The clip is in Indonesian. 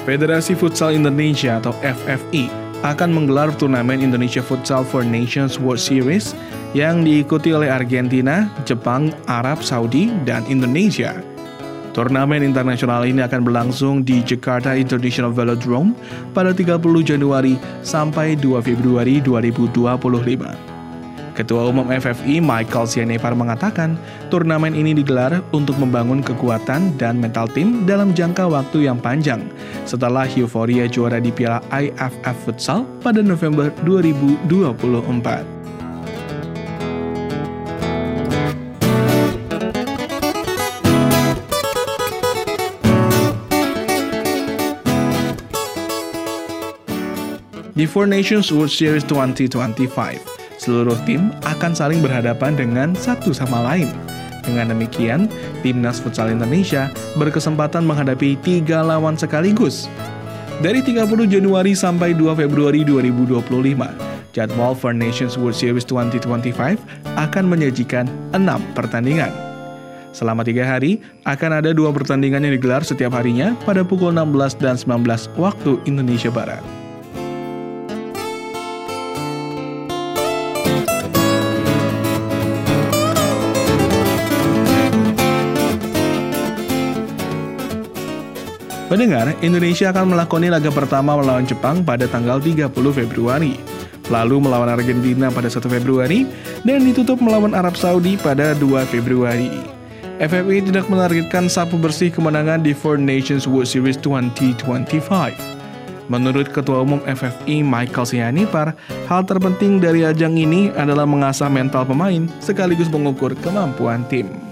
Federasi Futsal Indonesia atau FFI akan menggelar turnamen Indonesia Futsal for Nations World Series yang diikuti oleh Argentina, Jepang, Arab Saudi, dan Indonesia. Turnamen internasional ini akan berlangsung di Jakarta International Velodrome pada 30 Januari sampai 2 Februari 2025. Ketua Umum FFI Michael Sianepar mengatakan, turnamen ini digelar untuk membangun kekuatan dan mental tim dalam jangka waktu yang panjang setelah euforia juara di Piala AFF Futsal pada November 2024. Di Four Nations World Series 2025, seluruh tim akan saling berhadapan dengan satu sama lain. Dengan demikian, Timnas Futsal Indonesia berkesempatan menghadapi 3 lawan sekaligus. Dari 30 Januari sampai 2 Februari 2025, jadwal Four Nations World Series 2025 akan menyajikan 6 pertandingan. Selama 3 hari, akan ada 2 pertandingan yang digelar setiap harinya pada pukul 16 dan 19 waktu Indonesia Barat. Pendengar, Indonesia akan melakoni laga pertama melawan Jepang pada tanggal 30 Februari, lalu melawan Argentina pada 1 Februari, dan ditutup melawan Arab Saudi pada 2 Februari. FFI tidak menargetkan sapu bersih kemenangan di Four Nations World Series 2025. Menurut Ketua Umum FFI Michael Sianepar, hal terpenting dari ajang ini adalah mengasah mental pemain sekaligus mengukur kemampuan tim.